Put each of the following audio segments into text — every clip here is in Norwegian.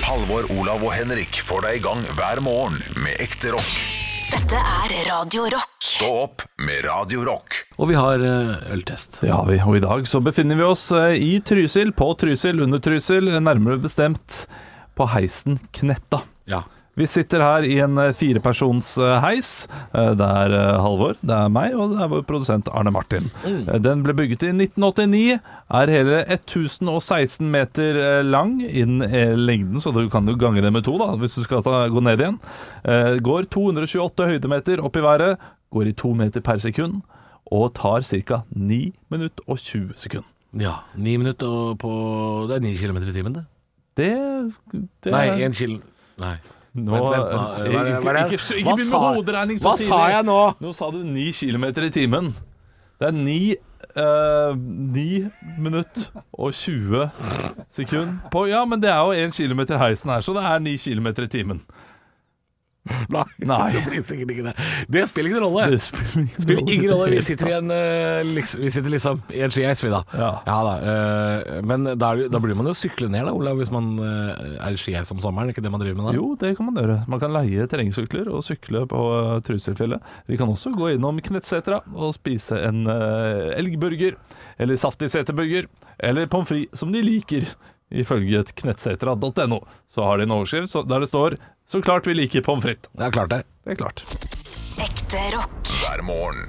Halvor, Olav og Henrik får deg i gang hver morgen med ekte rock. Dette Radio Rock. Stå opp med Radio Rock. Og vi har øltest. Det har vi, og i dag så befinner vi oss i Trysil, på Trysil, under Trysil, nærmere bestemt på heisen Knetta. Ja. Vi sitter her i en 4-persons heis. Det er Halvor, det er meg, og det er vår produsent Arne Martin. Den ble bygget i 1989, er hele 1016 meter lang innen lengden, så du kan jo gange det med 2 da, hvis du skal gå ned igjen. Går 228 høydemeter opp i været, går i 2 meter per sekund, og tar ca. 9 minutter og 20 sekunder. Ja, 9 minutter på... Det er 9 kilometer i timen, det. Det Nei, 1 kilo... Nei. Nå, Vent, ikke begynn med hoderegning så tidlig. Hva sa jeg nå? Nå sa du 9 kilometer i timen. Det er 9 minutter og 20 sekunder på. Ja, men det er jo 1 kilometer heisen her, så det er 9 kilometer i timen. Nei. Det blir sikkert ikke det. Det spiller ingen rolle. Det spiller ingen rolle. Vi sitter i vi sitter liksom i en skiheis, vi da. Ja da. Men da blir man jo sykle ned da, Olav, hvis man er i skiheis om sommeren. Ikke det man driver med da? Jo, det kan man gjøre. Man kan leie terrengsykler og sykle på Trysilfjellet. Vi kan også gå innom Knettsetra og spise en elgburger, eller saftig seterburger, eller pommes frites, som de liker. Ifølge knettsetra.no så har de en overskrift der det står «Så klart vi liker pommes frites». Det er klart det. Det er klart. Ekte rock. Hver morgen.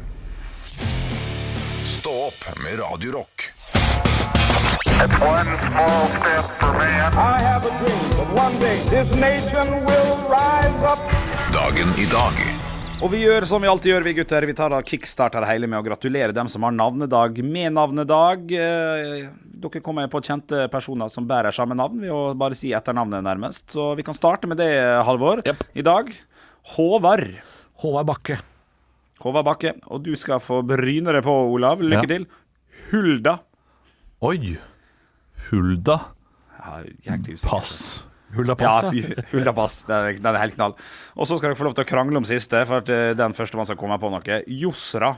Stå opp med Radio Rock. It's one small step for man. I have a dream that one day this nation will rise up. Dagen i dag. Og vi gjør som vi alltid gjør, vi gutter. Vi tar og kickstarter hele med å gratulere dem som har navnedag med navnedag. Dere kommer på kjente personer som bærer samme navn ved å bare si etternavnet nærmest. Så vi kan starte med det, Halvor. Yep. I dag, Håvard. Håvard Bakke. Håvard Bakke. Og du skal få bryne deg på, Olav. Lykke til. Hulda. Oi. Hulda. Ja, jæklig usikker. Pass. Hulda Pass, ja. Hulda Pass, den er helt knall. Og så skal dere få lov til å krangle om siste, for at den første man skal komme på noe. Josra.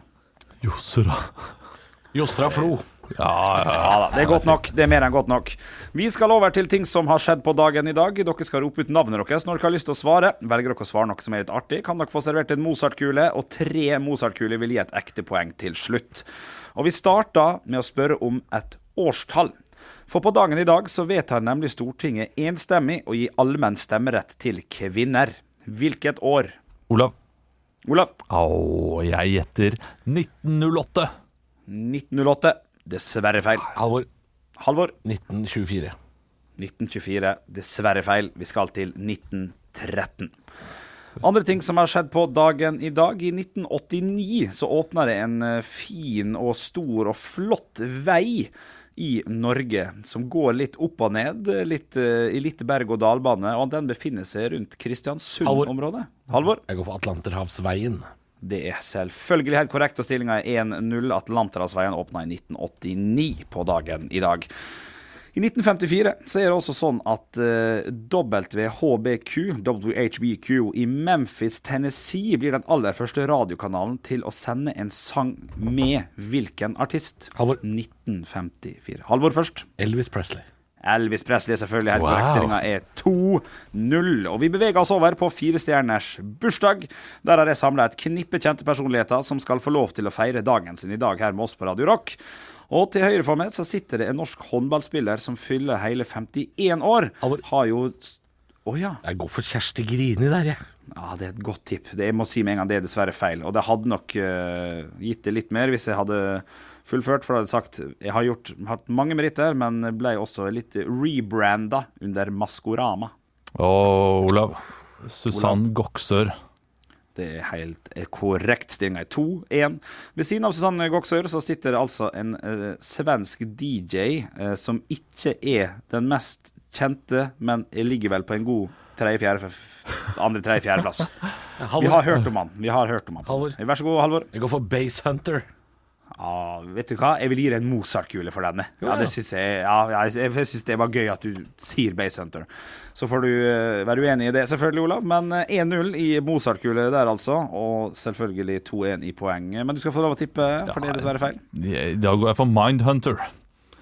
Jostra Flo. Ja da, det er godt nok. Det er mer enn godt nok. Vi skal over til ting som har skjedd på dagen i dag. Dere skal rope ut navnet deres når dere har lyst til å svare. Velger dere å svare noe som er litt artig, kan dere få servert en Mozart-kule, og 3 Mozart-kuler vil gi et ekte poeng til slutt. Og vi starter med å spørre om et årstall. For på dagen i dag så vedtar nemlig Stortinget enstemmig å gi allmenn stemmerett til kvinner. Hvilket år? Olav. Olav. Jeg gjetter 1908. 1908. Dessverre feil. Halvor. 1924. 1924. Dessverre feil. Vi skal til 1913. Andre ting som har skjedd på dagen i dag. I 1989 så åpnet det en fin og stor og flott vei i Norge, som går litt opp og ned, i litt berg- og dalbane, og den befinner seg rundt Kristiansund-området. Halvor? Jeg går for Atlanterhavsveien. Det er selvfølgelig helt korrekt, og stillingen er 1-0. Atlanterhavsveien åpnet i 1989 på dagen i dag. I 1954 så er det også sånn at WHBQ i Memphis, Tennessee blir den aller første radiokanalen til å sende en sang med hvilken artist? Halvor. 1954. Halvor først. Elvis Presley. Elvis Presley er selvfølgelig helt korrekt. Wow. Stillingen er 2-0. Og vi beveger oss over på 4 stjerners bursdag. Der har jeg samlet et knippe kjente personligheter som skal få lov til å feire dagen sin i dag her med oss på Radio Rock. Og til høyre for meg så sitter det en norsk håndballspiller som fyller hele 51 år. Halvor. Har jo... ja. Jeg går for Kjersti Grini der, jeg. Ja, det er et godt tipp. Jeg må si med en gang det er dessverre feil. Og det hadde nok gitt det litt mer hvis jeg hadde fullført, for da hadde jeg sagt jeg har hatt mange meritter, men ble også litt rebrandet under Maskorama. Olav. Susanne Goksør. Det er helt korrekt. Stillingen er 2-1. Ved siden av Susanne Goksør så sitter det altså en svensk DJ som ikke er den mest kjente, men ligger vel på en god 3-4 plass. Vi har hørt om han. Halvor. Vær så god, Halvor. Jeg går for Base Hunter. Ja, vet du hva? Jeg vil gi deg en Mozart-kule for denne. Ja, det synes jeg synes det var gøy at du sier Base Hunter. Så får du være uenig i det selvfølgelig, Olav. Men 1-0 i Mozart-kule der altså, og selvfølgelig 2-1 i poeng. Men du skal få lov å tippe, for det er dessverre feil. Da går jeg for Mindhunter.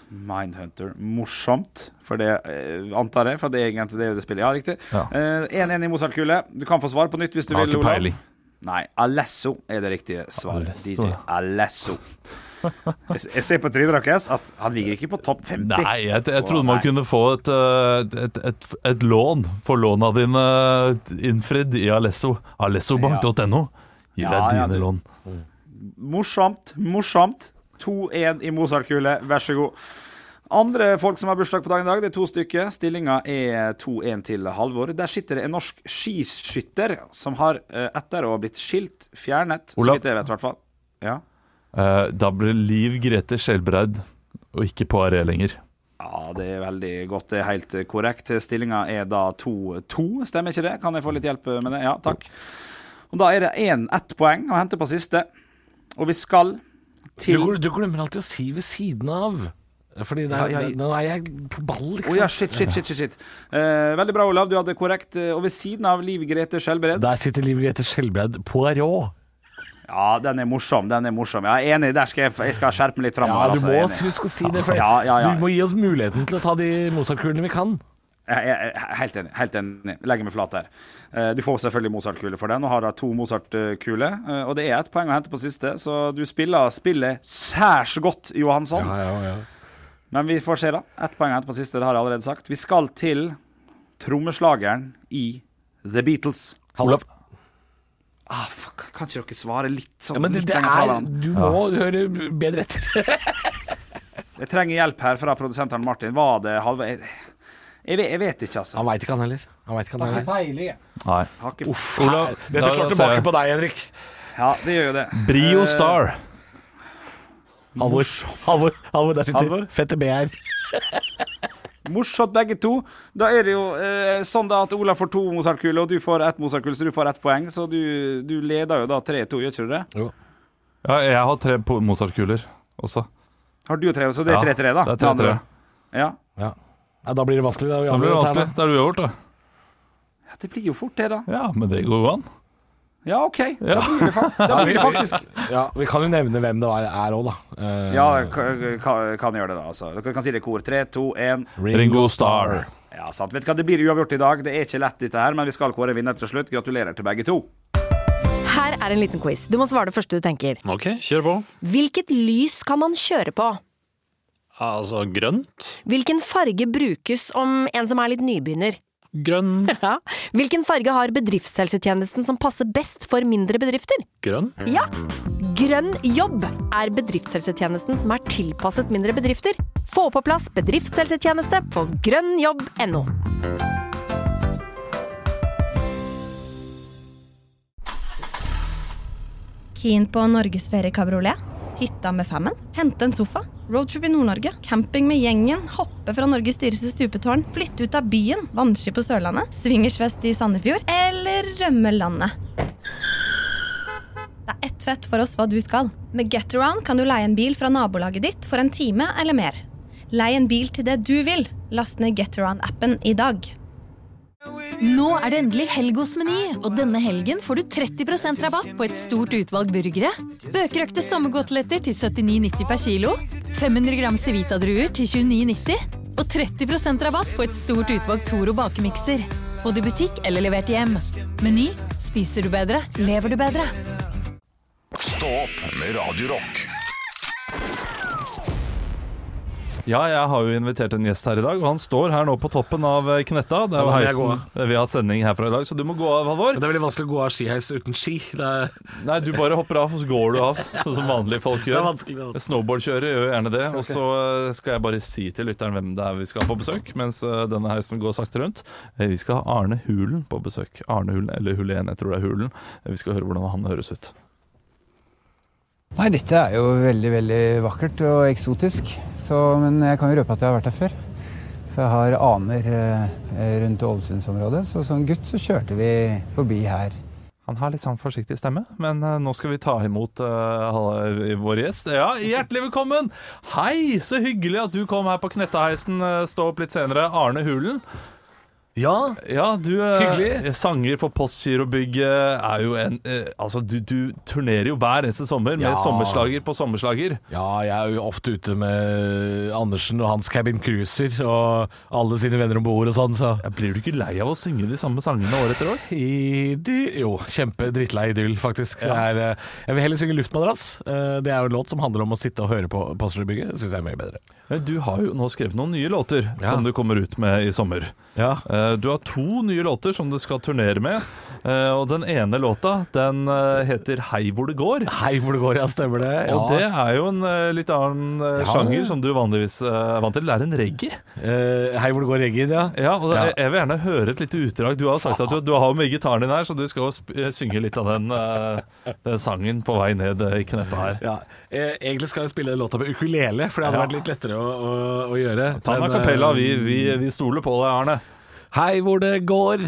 Mindhunter. Morsomt, for det antar jeg, for det er egentlig det spillet. Ja, riktig. 1-1 i Mozart-kule. Du kan få svar på nytt hvis du vil, Olav. Peiling. Nei, Alesso er det riktige svaret. Alesso. DJ Alesso. Jeg ser på trynet deres at han ligger ikke på topp 50. Nei, jeg trodde man kunne få et lån for låna dine innfridd i Alesso. Alessobank.no. Gi deg dine lån. Morsomt. 2-1 i Mozart-kule, vær så god. Andre folk som har bursdag på dagen i dag, det er 2 stykker. Stillingen er 2-1 til Halvor. Der sitter det en norsk skiskytter som har, etter å ha blitt skilt, fjernet, så vidt jeg vet i hvert fall. Ja. Da blir Liv Grete Skjelbreid og ikke på Are lenger. Ja, det er veldig godt. Det er helt korrekt. Stillingen er da 2-2. Stemmer ikke det? Kan jeg få litt hjelp med det? Ja, takk. Og da er det 1 poeng å hente på siste. Og vi skal til... Du glemmer alltid å si ved siden av. Fordi nå er jeg på ball, liksom. Ja, shit. Veldig bra, Olav. Du hadde korrekt. Og ved siden av Liv Grete Skjelbreid. Der sitter Liv Grete Skjelbreid på rå. Ja, den er morsom. Jeg er enig, der skal jeg skal skjerpe meg litt fremover. Ja, du må huske å si det, for du må gi oss muligheten til å ta de Mozart-kulene vi kan. Jeg er helt enig. Legger meg flat her. Du får selvfølgelig Mozart-kule for den, og har da 2 Mozart-kuler. Og det er 1 poeng å hente på siste, så du spiller særs godt, Johansson. Ja. Men vi får se da. 1 poeng å hente på siste, det har jeg allerede sagt. Vi skal til trommeslageren i The Beatles. Olav. Fuck, kan ikke dere svare litt sånn? Ja, men du må høre bedre etter. Jeg trenger hjelp her fra produsenten Martin. Var det halve... Jeg vet ikke, altså. Han vet ikke han heller. Nei. Olav, dette slår tilbake på deg, Henrik. Ja, det gjør jo det. Brio Star. Halvor, der sitter Fette BR. Morsomt begge to. Da er det jo sånn da at Olav får 2 Mozart-kuler, og du får 1 Mozart-kule, så du får 1 poeng. Så du leder jo da 3-2, gjør ikke du det? Jo. Ja, jeg har 3 Mozart-kuler også. Har du 3, så det er 3-3 da? Det er 3-3. Ja, da blir det vanskelig. Da blir det vanskelig. Det er uavgjort, da. Ja, det blir jo fort det, da. Ja, men det går jo an. Ja, ok. Da blir det faktisk. Ja, vi kan jo nevne hvem det er også, da. Ja, kan gjøre det da, altså. Dere kan si det i kor. 3, 2, 1. Ringo Starr. Ja, sant. Vet du hva, det blir uavgjort i dag. Det er ikke lett dette her, men vi skal kåre en vinner til slutt. Gratulerer til begge to. Her er en liten quiz. Du må svare det første du tenker. Ok, kjør på. Hvilket lys kan man kjøre på? Altså, grønt. Hvilken farge brukes om en som er litt nybegynner? Grønn. Ja. Hvilken farge har bedriftshelsetjenesten som passer best for mindre bedrifter? Grønn. Ja. Grønn jobb er bedriftshelsetjenesten som er tilpasset mindre bedrifter. Få på plass bedriftshelsetjeneste på grønnjobb.no. Keen på Norgesferie kabriolet? Hytta med Femmen? Hente en sofa? Roadtrip i Nord-Norge? Camping med gjengen? Hoppe fra Norges dyreste stupetårn? Flytte ut av byen? Vannski på Sørlandet? Swingersfest i Sandefjord? Eller rømme landet? Det er ett fett for oss hva du skal. Med GetAround kan du leie en bil fra nabolaget ditt for en time eller mer. Lei en bil til det du vil. Last ned GetAround-appen i dag. Nå er det endelig helg hos Meny, og denne helgen får du 30% rabatt på et stort utvalg burgere. Bøkerøkte sommergåteletter til 79,90 per kilo, 500 gram Civita-druer til 29,90, og 30% rabatt på et stort utvalg Toro bakemikser. Både i butikk eller levert hjem. Meny, spiser du bedre, lever du bedre. Stå opp med Radio Rock. Ja, jeg har jo invitert en gjest her i dag, og han står her nå på toppen av Knetta. Det er jo heisen vi har sending herfra i dag, så du må gå av, Halvor. Men det er veldig vanskelig å gå av skiheis uten ski. Nei, du bare hopper av, og så går du av, sånn som vanlige folk gjør. Det er vanskelig. Snowboardkjører gjør gjerne det, og så skal jeg bare si til lytteren hvem det er vi skal ha på besøk, mens denne heisen går sakte rundt. Vi skal ha Arne Hulen på besøk. Arne Hulen, eller Hulen, jeg tror det er Hulen. Vi skal høre hvordan han høres ut. Nei, dette er jo veldig, veldig vakkert og eksotisk. Men jeg kan jo røpe at jeg har vært her før. For jeg har aner rundt Ålesundsområdet. Så som gutt så kjørte vi forbi her. Han har litt sånn forsiktig stemme, men nå skal vi ta imot vår gjest. Ja, hjertelig velkommen! Hei, så hyggelig at du kom her på Knettaheisen. Stå opp litt senere. Arne Hulen. Ja, du hyggelig. Sanger for Postgirobygget er jo en altså, du turnerer jo hver eneste sommer med sommerslager på sommerslager. Ja, jeg er jo ofte ute med Andersen og hans Cabin Cruiser og alle sine venner om bord og sånn, så Blir du ikke lei av å synge de samme sangene år etter år? Jo, drittlei idyll, faktisk. Jeg vil heller synge Luftmadrass. Det er jo en låt som handler om å sitte og høre på Postgirobygget. Det synes jeg er mye bedre. Du har jo nå skrevet noen nye låter som du kommer ut med i sommer. Ja. Du har 2 nye låter som du skal turnere med. Og den ene låta, den heter Hei hvor det går. Hei hvor det går, ja, stemmer det. Ja. Og det er jo en litt annen sjanger som du vanligvis er vant til. Det er en reggae. Hei hvor det går reggae, ja. Ja, og jeg vil gjerne høre et lite utdrag. Du har sagt at du har med gitaren din her, så du skal synge litt av den sangen på vei ned i knetta her. Ja. Egentlig skal jeg spille den låta med ukulele, for det hadde vært litt lettere å gjøre. Ta den a cappella, vi stoler på deg, Arne. Hei hvor det går.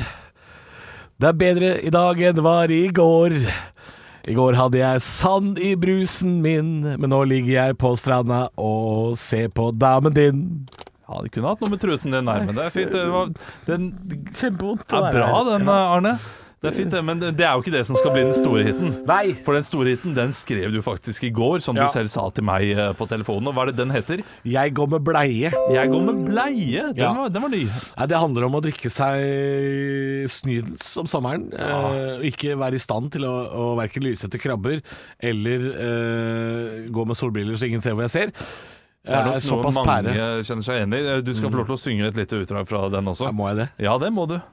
Det er bedre i dag enn det var i går. I går hadde jeg sand i brusen min, men nå ligger jeg på stranda og ser på damen din. Ja, du kunne hatt noe med trusen din, nei, men det er fint. Den Kjempevondt. er bra, den, Arne. Det er fint, men det er jo ikke det som skal bli den store hiten. Nei. For den store hiten, den skrev du faktisk i går, som du selv sa til meg på telefonen. Og hva er det den heter? Jeg går med bleie. Jeg går med bleie? Den var ny. Nei, det handler om å drikke seg snydens om sommeren. Og ikke være i stand til å hverken lyse etter krabber eller gå med solbriller så ingen ser hvor jeg ser. Det er nok noe mange kjenner seg enig i. Du skal få lov til å synge et lite utdrag fra den også. Ja, må jeg det? Ja, det må du.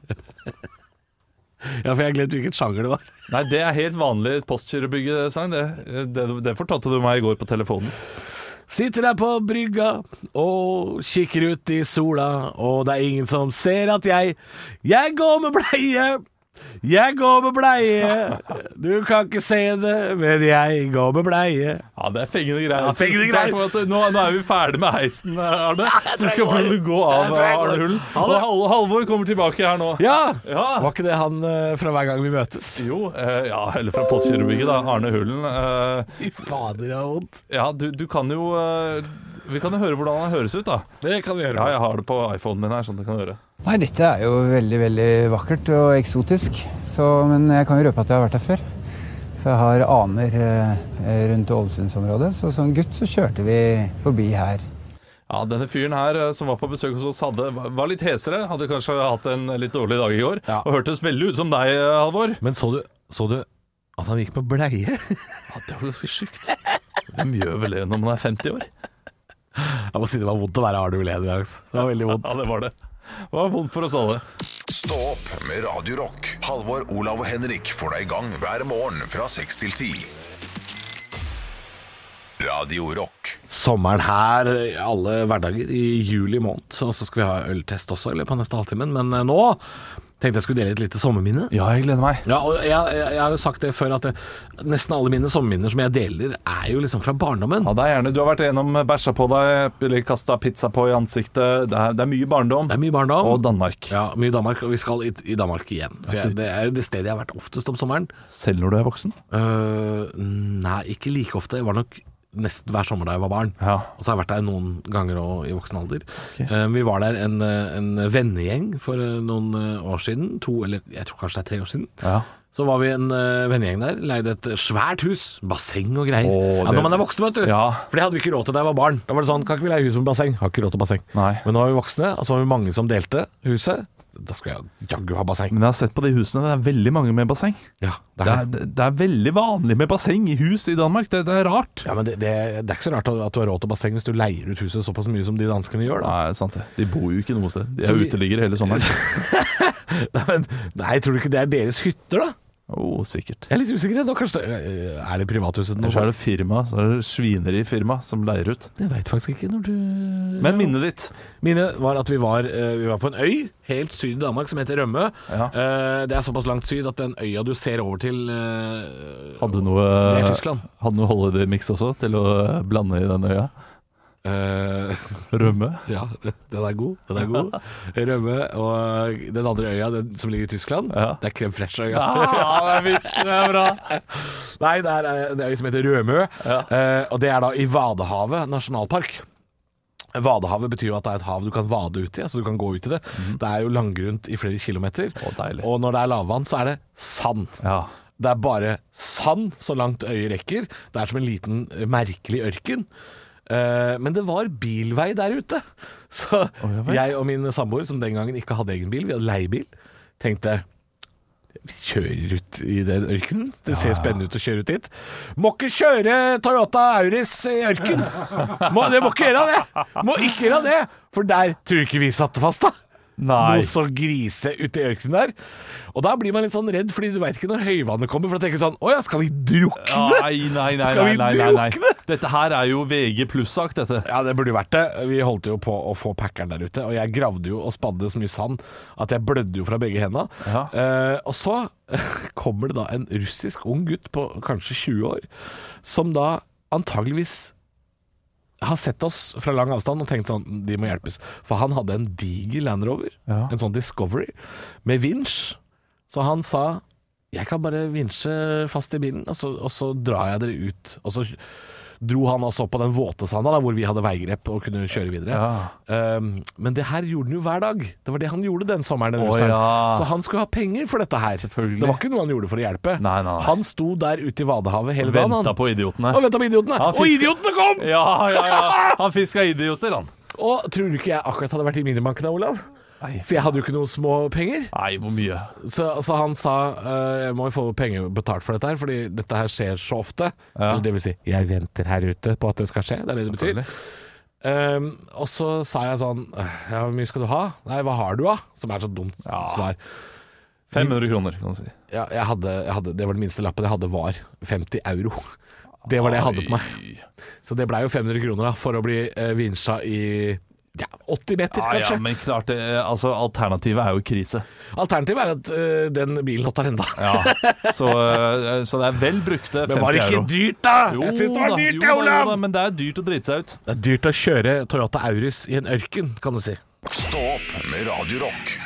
Ja, for jeg glemte hvilket sjanger det var. Nei, det er helt vanlig Postgirobygget-sang. Det fortalte du meg i går på telefonen. Sitter der på brygga og kikker ut i sola, og det er ingen som ser at jeg går med bleie. Jeg går med bleie. Du kan ikke se det, men jeg går med bleie. Ja, det er fengende greier. Ja, fengende greier. Nå er vi ferdig med heisen, Arne. Så du skal få gå av Arne Hullen. Og Halvor kommer tilbake her nå. Ja. Var ikke det han fra hver gang vi møtes? Jo, eller fra Postgirobygget da, Arne Hullen. Fader, det er vondt. Ja, du kan jo vi kan jo høre hvordan han høres ut da. Det kan vi gjøre. Ja, jeg har det på iPhonen min her, sånn at du kan høre. Nei, dette er jo veldig, veldig vakkert og eksotisk. Men jeg kan jo røpe at jeg har vært der før. For jeg har aner rundt Ålesundsområdet. Så som gutt så kjørte vi forbi her. Ja, denne fyren her som var på besøk hos oss var litt hesere. Hadde kanskje hatt en litt dårlig dag i går. Ja. Og hørtes veldig ut som deg, Halvor. Men så du at han gikk med bleie? Ja, det var ganske sykt. Hvem gjør vel det når man er 50 år? Jeg må si det var vondt å være Arne Hullen i dag. Det var veldig vondt. Ja, det var det. Det var vondt for oss alle. Stå opp med Radio Rock. Halvor, Olav og Henrik får deg i gang hver morgen fra 6 til 10. Radio Rock. Sommeren her, alle hverdager i juli måned. Og så skal vi ha øltest også i løpet av neste halvtimen. Men nå tenkte jeg skulle dele et lite sommerminne. Ja, jeg gleder meg. Ja, og jeg har jo sagt det før at nesten alle mine sommerminner som jeg deler er jo liksom fra barndommen. Ja, det er gjerne. Du har vært gjennom bæsja på deg, eller kastet pizza på i ansiktet. Det er mye barndom. Det er mye barndom. Og Danmark. Ja, mye Danmark, og vi skal i Danmark igjen. Det er jo det stedet jeg har vært oftest om sommeren. Selv når du er voksen? Nei, ikke like ofte. Jeg var nok nesten hver sommer da jeg var barn. Ja. Og så har jeg vært der noen ganger også i voksen alder. Okay. Vi var der en vennegjeng for noen år siden. 2, eller jeg tror kanskje det er 3 år siden. Ja. Så var vi en vennegjeng der, leide et svært hus, basseng og greier. Ja, når man er voksen, vet du. Ja. For det hadde vi ikke råd til da jeg var barn. Da var det sånn, kan ikke vi leie hus med basseng? Har ikke råd til basseng. Nei. Men nå er vi voksne, og så var vi mange som delte huset. Da skal jeg jaggu ha basseng. Men jeg har sett på de husene, det er veldig mange med basseng. Ja, det er veldig vanlig med basseng i hus i Danmark. Det er rart. Ja, men det er ikke så rart at du har råd til basseng hvis du leier ut huset såpass mye som de danskene gjør da. Nei, sant det. De bor jo ikke noe sted. De er uteliggere hele sommeren. Nei, tror du ikke det er deres hytter da? Sikkert. Jeg er litt usikker. Da kanskje er det privathuset? Eller så er det firma, så er det svinerifirma som leier ut. Det vet faktisk ikke når du... Men minnet ditt? Minnet var at vi var på en øy helt syd i Danmark som heter Rømme. Ja. Det er såpass langt syd at den øya du ser over til Hadde du det er Tyskland. Hadde du noe holiday mix også til å blande i den øya? Rømme? Ja, den er god. Rømme, og den andre øya, den som ligger i Tyskland, det er Crème Fresh-øya. Det er fint, det er bra. Nei, det er en øy som heter Rømø, og det er da i Vadehavet nasjonalpark. Vadehavet betyr jo at det er et hav du kan vade ut i, altså du kan gå ut i det. Det er jo langgrunt i flere kilometer. Og når det er lavvann, så er det sand. Ja. Det er bare sand så langt øyet rekker. Det er som en liten merkelig ørken. Men det var bilvei der ute. Så jeg og min samboer, som den gangen ikke hadde egen bil, vi hadde leiebil, tenkte vi kjører ut i den ørkenen. Det ser spennende ut å kjøre ut dit. Må ikke kjøre Toyota Auris i ørken. Det må ikke gjøre det. Må ikke gjøre det. For der tror ikke vi satte fast da. Noe så grise ute i ørkenen der. Og da blir man litt sånn redd, fordi du vet ikke når høyvannet kommer, for da tenker du sånn, åja, skal vi drukne? Nei. Dette her er jo VG pluss-sak, dette. Ja, det burde jo vært det. Vi holdt jo på å få packeren der ute, og jeg gravde jo og spadde så mye sand at jeg blødde jo fra begge hendene. Og så kommer det da en russisk ung gutt på kanskje 20 år, som da antageligvis har sett oss fra lang avstand og tenkt sånn, de må hjelpes. For han hadde en diger Land Rover, en sånn Discovery, med vinsj. Så han sa, jeg kan bare vinsje fast i bilen, og så drar jeg dere ut. Og så dro han også opp på den våte sanda, da, hvor vi hadde veigrep og kunne kjøre videre. Men det her gjorde han jo hver dag. Det var det han gjorde den sommeren. Så han skulle ha penger for dette her. Det var ikke noe han gjorde for å hjelpe. Nei. Han sto der ute i Vadehavet hele dagen. Ventet på idiotene. Og idiotene kom! Ja. Han fisket idioter, han. Og tror du ikke jeg akkurat hadde vært i minibanken da, Olav? Nei. For jeg hadde jo ikke noe små penger. Nei, hvor mye? Så han sa, jeg må jo få penger betalt for dette her, fordi dette her skjer så ofte. Eller det vil si, jeg venter her ute på at det skal skje. Det er det det betyr. Og så sa jeg sånn, ja, hvor mye skal du ha? Nei, hva har du da? Som er så dumt svar. 500 kroner, kan du si. Ja, jeg hadde, det var den minste lappen jeg hadde var 50 euro. Det var det jeg hadde på meg. Så det ble jo 500 kroner da, for å bli vinsja i 80 meter, kanskje. Ja, men klart det, altså, alternativet er jo krise. Alternativet er at den bilen hotter enda. Så det er vel brukte 50 euro. Men var det ikke dyrt da? Jeg synes det var dyrt, Olav! Men det er dyrt å drite seg ut. Det er dyrt å kjøre Toyota Auris i en ørken, kan du si. Stå opp med Radio Rock.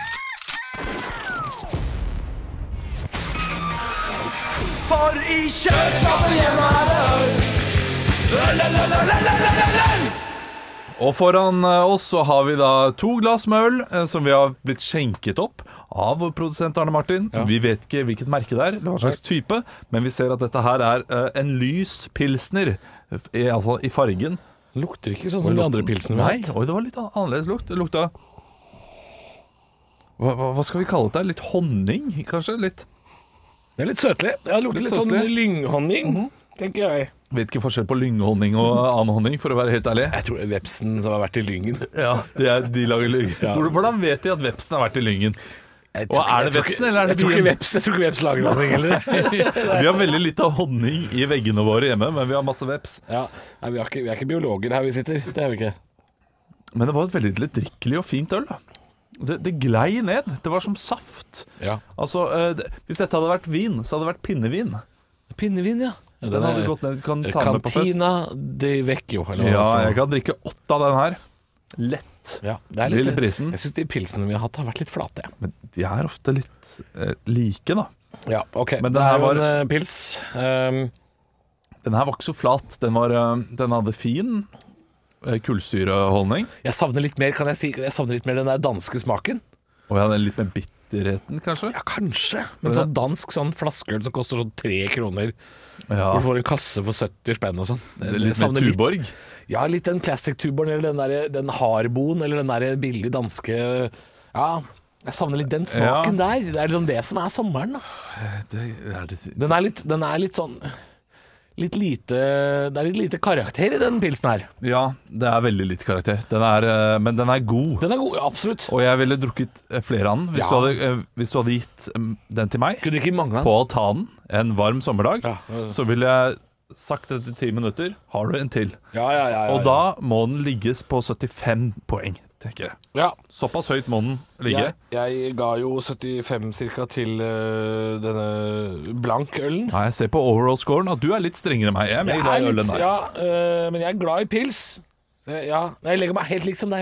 For i kjøsene hjemme Og foran oss så har vi da 2 glass med øl som vi har blitt skjenket opp av vår produsent Arne Martin. Vi vet ikke hvilket merke det er, eller hva slags type, men vi ser at dette her er en lys pilsner, i alle fall i fargen. Det lukter ikke sånn som de andre pilsene vi har hatt. Nei, det var litt annerledes lukt. Det lukta hva skal vi kalle det? Litt honning, kanskje? Litt. Det er litt søtlig. Det lukter litt sånn lynghonning, tenker jeg. Vet ikke forskjell på lynghonning og annen honning, for å være helt ærlig. Jeg tror det er vepsen som har vært i lyngen. Ja, de lager lyng. Hvordan vet de at vepsen har vært i lyngen? Og er det vepsen, eller er det bien? Jeg tror ikke veps lager honning heller. Vi har veldig litt av honning i veggene våre hjemme, men vi har masse veps. Ja, nei, vi er ikke biologer her vi sitter. Det er vi ikke. Men det var et veldig drikkelig og fint øl da. Det glei ned. Det var som saft. Altså, hvis dette hadde vært vin, så hadde det vært pinnevin. Pinnevin, ja. Den hadde gått ned, du kan ta den med på fest. Cantina de Vecchio. Ja, jeg kan drikke 8 av den her. Lett. Ja, det er litt prisen. Jeg synes de pilsene vi har hatt har vært litt flate. Ja. Men de er ofte litt like da. Ja, ok. Men den her var en pils. Den her var ikke så flat. Den hadde fin kullsyreholdning. Jeg savner litt mer, kan jeg si. Jeg savner litt mer den der danske smaken. Og ja, den litt mer bitterheten, kanskje? Ja, kanskje. Men sånn dansk sånn flaskeøl som koster sånn 3 kroner. Ja. Du får en kasse for 70 spenn og sånn. Litt mer Tuborg? Ja, litt den classic Tuborg, eller den Harboen, eller den der billig danske. Ja, jeg savner litt den smaken der. Det er liksom det som er sommeren da. Den er litt sånn litt lite, det er litt lite karakter i den pilsen her. Ja, det er veldig lite karakter. Men den er god. Den er god, absolutt. Og jeg ville drukket flere av den. Hvis du hadde gitt den til meg på altanen en varm sommerdag, så ville jeg sagt etter 10 minutter, har du en til? Og da må den ligges på 75 poeng, tenker jeg. Ja. Såpass høyt må den ligge. Jeg ga jo 75 cirka til denne blankølen. Ja, jeg ser på overall-scoren at du er litt strengere enn meg. Jeg er glad i ølen der. Ja, men jeg er glad i pils. Så jeg legger meg helt likt som deg, Olav.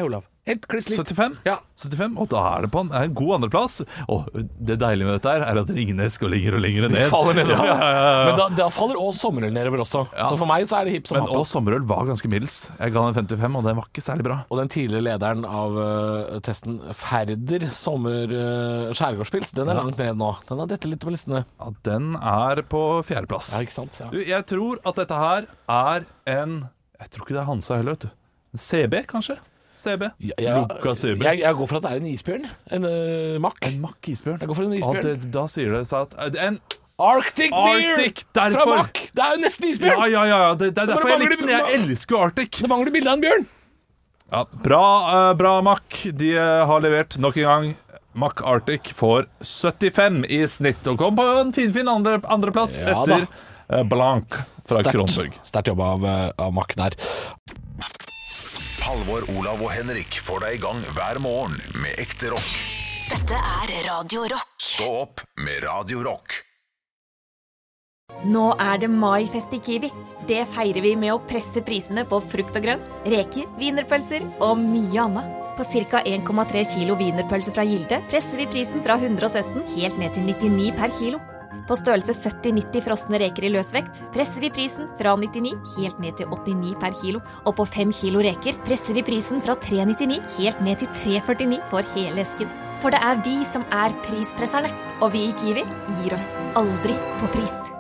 Helt kliss likt. 75? Ja. 75, og da er det på en god andreplass. Og det deilige med dette er at Ringnes går lenger og lenger ned. Det faller nedover. Ja. Men da faller også sommerøl nedover også. Så for meg så er det hipp som happ. Men også sommerøl var ganske middels. Jeg ga den 55, og den var ikke særlig bra. Og den tidligere lederen av testen, Færder skjærgårdspils, den er langt ned nå. Den har dette litt på listene. Ja, den er på 4. plass. Ja, ikke sant? Ja. Du, jeg tror at dette her er en... Jeg tror ikke det er Hansa heller, vet du. En CB, kanskje? CB. Lukka CB. Jeg går for at det er en isbjørn. En makk. En makk-isbjørn. Jeg går for en isbjørn. Da sier det seg at en Arctic Deer fra makk. Det er jo nesten isbjørn. Ja. Det er derfor jeg liker den. Jeg elsker Arctic. Det mangler bildet av en bjørn. Ja, bra makk. De har levert nok en gang. Makk Arctic får 75 i snitt og kom på en fin andreplass etter Blanc fra Kronborg. Sterkt jobb av makk der. Halvor, Olav og Henrik får deg i gang hver morgen med ekte rock. Dette er Radio Rock. Stå opp med Radio Rock. Nå er det maifest i Kiwi. Det feirer vi med å presse prisene på frukt og grønt, reker, wienerpølser og mye annet. På ca. 1,3 kilo wienerpølser fra Gilde presser vi prisen fra 117 helt ned til 99 per kilo. På størrelse 70-90 frosne reker i løsvekt presser vi prisen fra 99 helt ned til 89 per kilo. Og på 5 kilo reker presser vi prisen fra 3,99 helt ned til 3,49 for hele esken. For det er vi som er prispresserne, og vi i Kiwi gir oss aldri på pris.